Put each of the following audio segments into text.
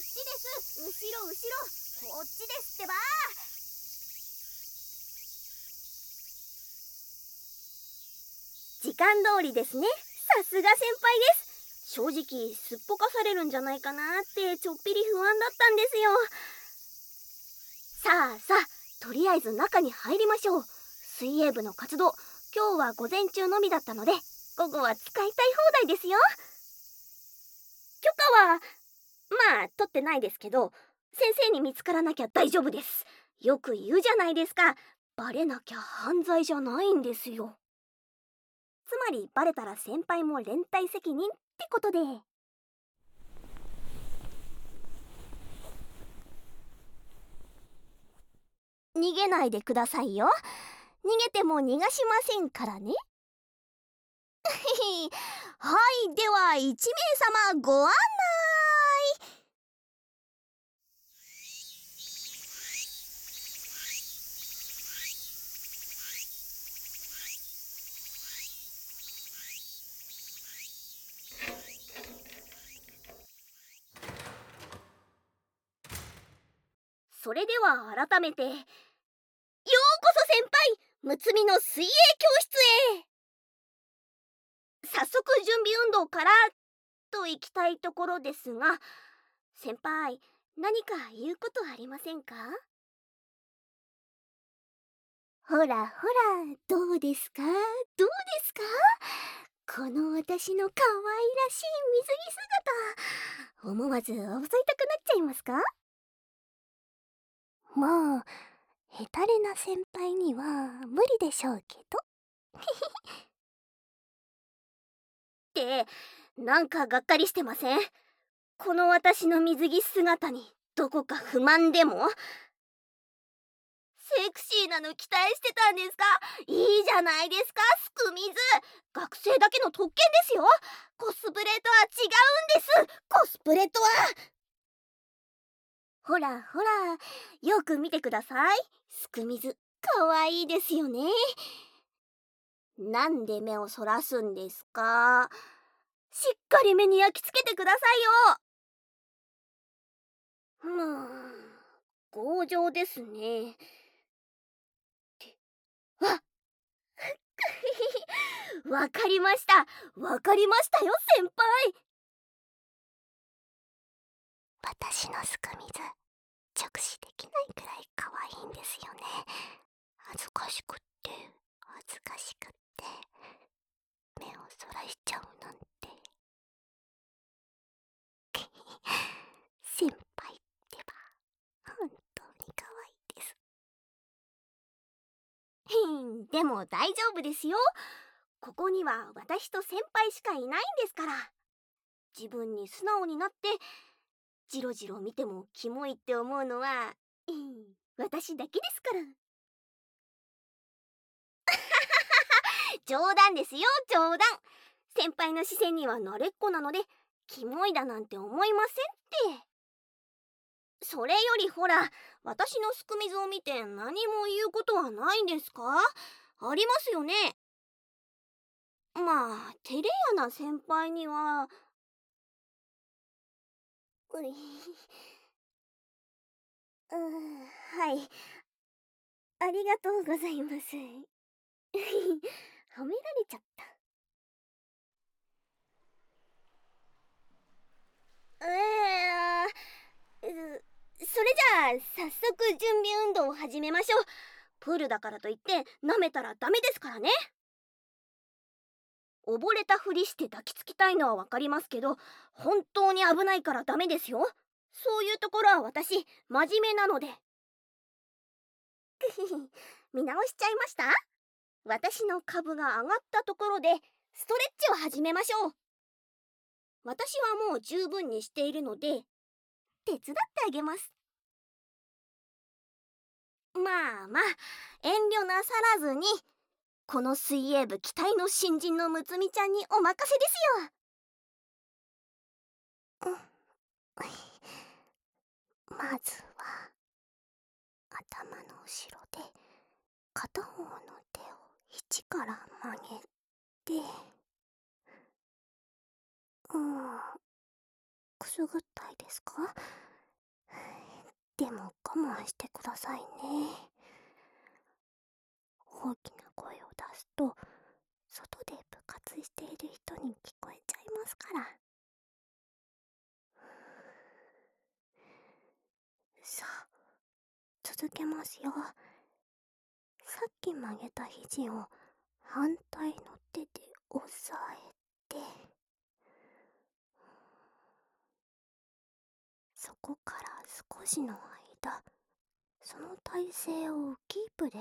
っちです。後ろ後ろ、こっちですってば。時間通りですね。さすが先輩です。正直すっぽかされるんじゃないかなってちょっぴり不安だったんですよ。さあさあ、とりあえず中に入りましょう。水泳部の活動、今日は午前中のみだったので、午後は使いたい放題ですよ。許可はまあ取ってないですけど、先生に見つからなきゃ大丈夫です。よく言うじゃないですか、バレなきゃ犯罪じゃないんですよ。つまりバレたら先輩も連帯責任ってことで。逃げないでくださいよ。逃げても逃がしませんからね。はい、では1名様ご案内。それでは改めて、ようこそ先輩、むつみの水泳教室へ。早速準備運動からと行きたいところですが、先輩、何か言うことありませんか？ほらほら、どうですか？どうですか？この私の可愛らしい水着姿、思わず襲いたくなっちゃいますか？もう、ヘタレな先輩には無理でしょうけど。ってなんかがっかりしてません？この私の水着姿にどこか不満でも？セクシーなの期待してたんですか？いいじゃないですか、すくみず。学生だけの特権ですよ。コスプレとは違うんです。コスプレとは。ほらほら、よく見てください。すくみず、かわいいですよね。なんで目をそらすんですか？しっかり目に焼き付けてくださいよ。強情ですね。あわかりました。わかりましたよ、先輩。私のすくみず、直視できないくらい可愛いんですよね。恥ずかしくって、恥ずかしくって、目をそらしちゃうなんて。先輩ってば、本当に可愛いです。でも大丈夫ですよ。ここには私と先輩しかいないんですから。自分に素直になって、ジロジロ見てもキモいって思うのは、私だけですから。冗談ですよ、冗談。先輩の視線には慣れっこなので、キモいだなんて思いませんって。それよりほら、私のすくみずを見て何も言うことはないんですか？ありますよね。まあ、照れ屋な先輩には、うい、はい。ありがとうございます。褒められちゃった。それじゃあ早速準備運動を始めましょう。プールだからといって舐めたらダメですからね。溺れたふりして抱きつきたいのはわかりますけど、本当に危ないからダメですよ。そういうところは私真面目なので。見直しちゃいました？私の株が上がったところでストレッチを始めましょう。私はもう十分にしているので手伝ってあげます。まあまあ、遠慮なさらずに、この水泳部期待の新人のむつみちゃんにお任せですよ。まずは頭の後ろで片方の手を肘から曲げて、くすぐったいですか？ でも我慢してくださいね。大きな声を出すと、外で部活している人に聞こえちゃいますから。さあ、続けますよ。さっき曲げた肘を反対の手で押さえて、そこから少しの間、その体勢をキープです。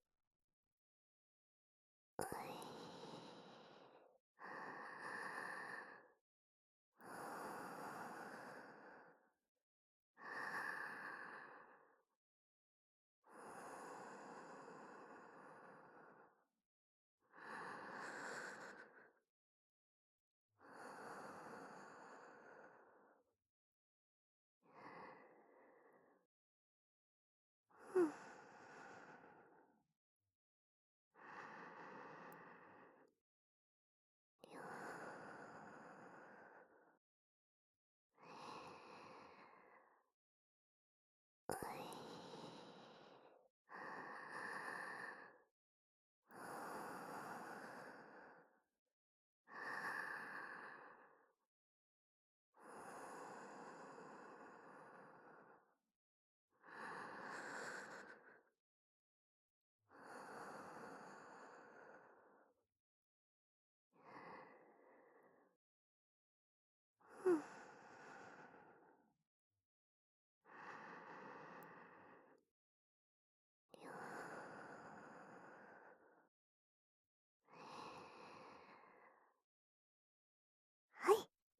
はい、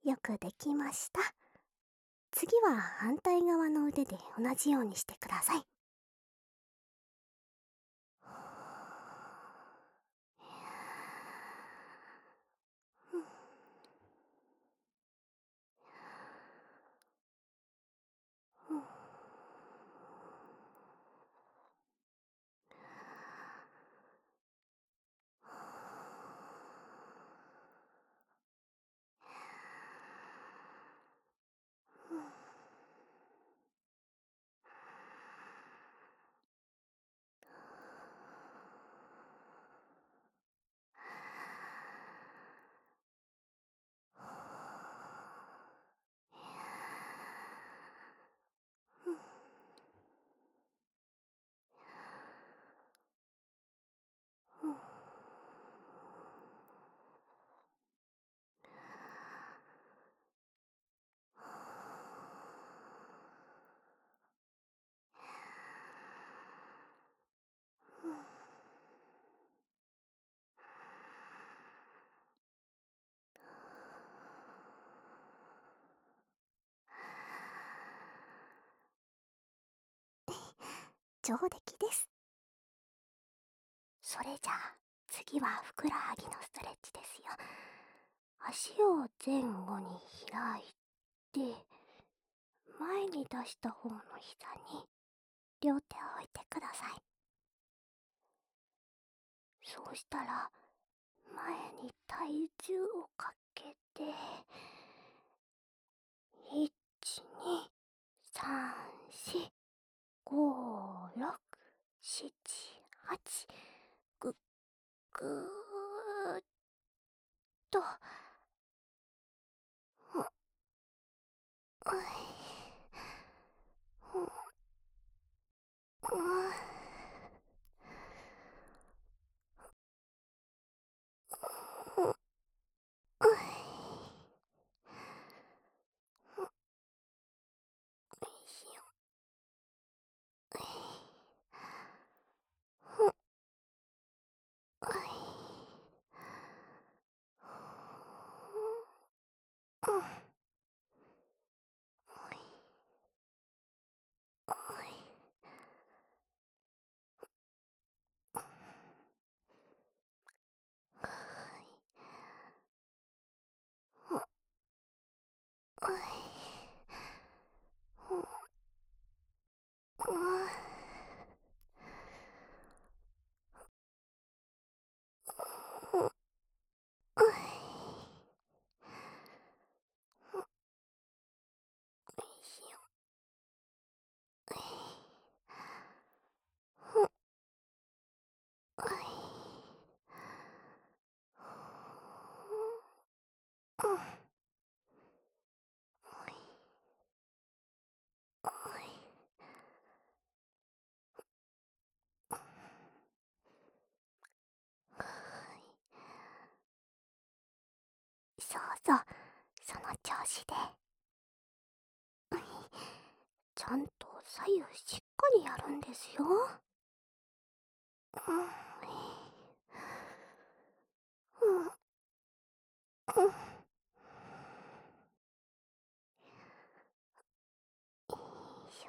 よくできました。次は反対側の腕で同じようにしてください。上出来です。それじゃあ次はふくらはぎのストレッチですよ。足を前後に開いて、前に出した方の膝に両手を置いてください。そうしたら前に体重をかけて、1、2、3、4、5、6、7、8、ぐっぐーっと、うぞ、その調子で。ちゃんと左右しっかりやるんですよ。よいしょ。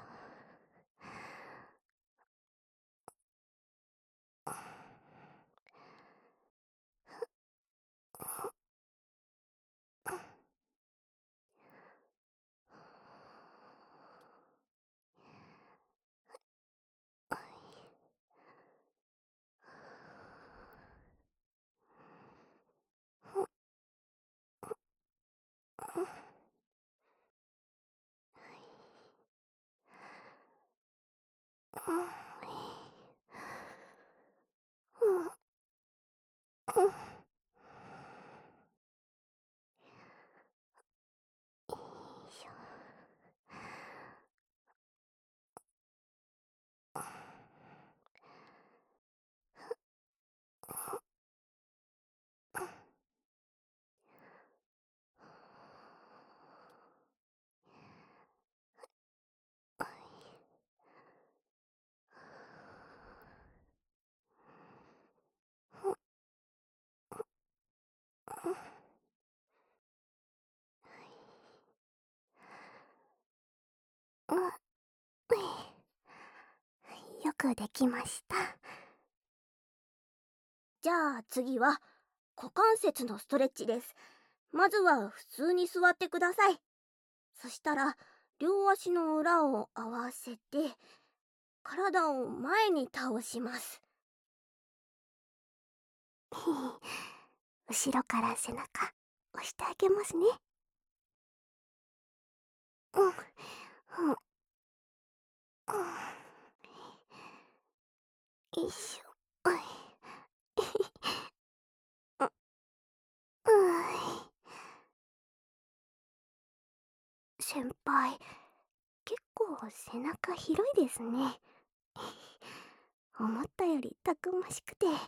よくできました。じゃあ次は股関節のストレッチです。まずは普通に座ってください。そしたら両足の裏を合わせて体を前に倒します。後ろから背中押してあげますね。うんうん。よいしょ。先輩、結構背中広いですね。思ったよりたくましくて。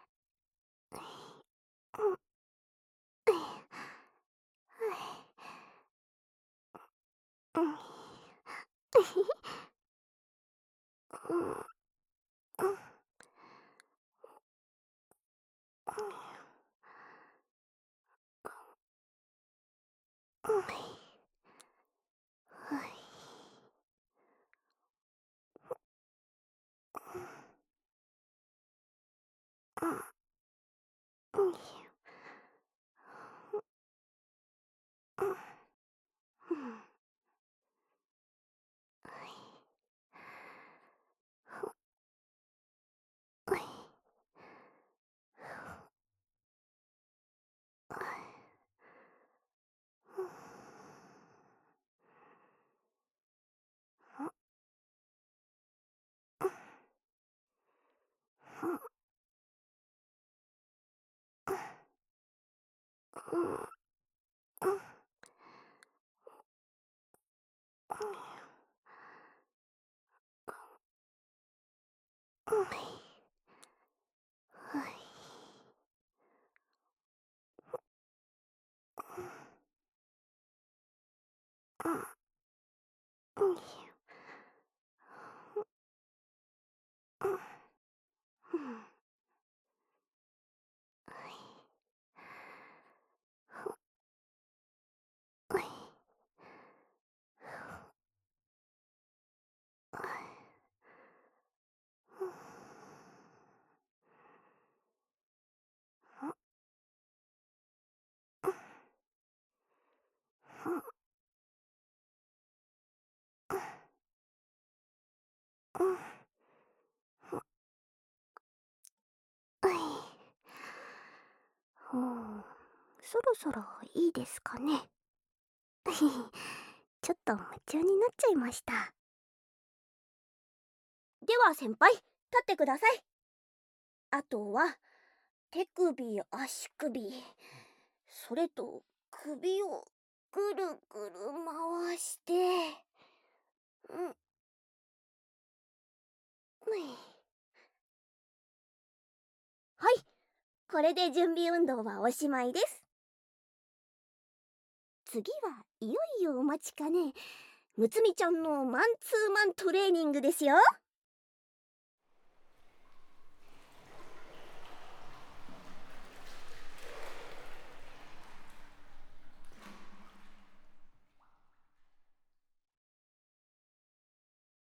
そろそろいいですかね。ちょっと夢中になっちゃいました。では先輩、立ってください。あとは手首、足首、それと首をぐるぐる回して、はい、これで準備運動はおしまいです。 次はいよいよお待ちかね、むつみちゃんのマンツーマントレーニングですよ。